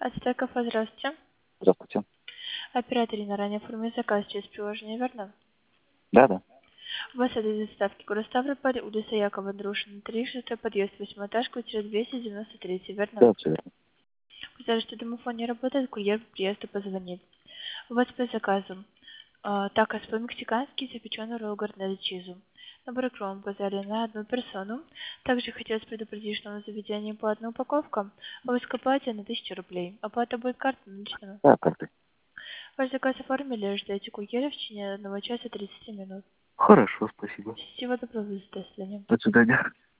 Ацтеков, здравствуйте. Здравствуйте. Оператор на ранее оформил заказ через приложение, верно? Да. У вас адрес доставки город Ставрополь, улица Якова Друшина, 3, 6 подъезд, 8 этаж, квартира 293, верно? Да, все верно. Сказали, что домофон не работает, курьер по приезду позвонит. У вас по заказу такос по-мексикански, запеченный ролл горнелли чизу. Набор икром заказали на одну персону. Также хотелось предупредить, что на заведении по одной упаковке, а вы скупаете на 1000 рублей. Оплата будет картой наличными. Да, карты. Ваш заказ оформили, ждете курьера в течение 1 часа 30 минут. Хорошо, спасибо. Всего доброго, до свидания. До свидания.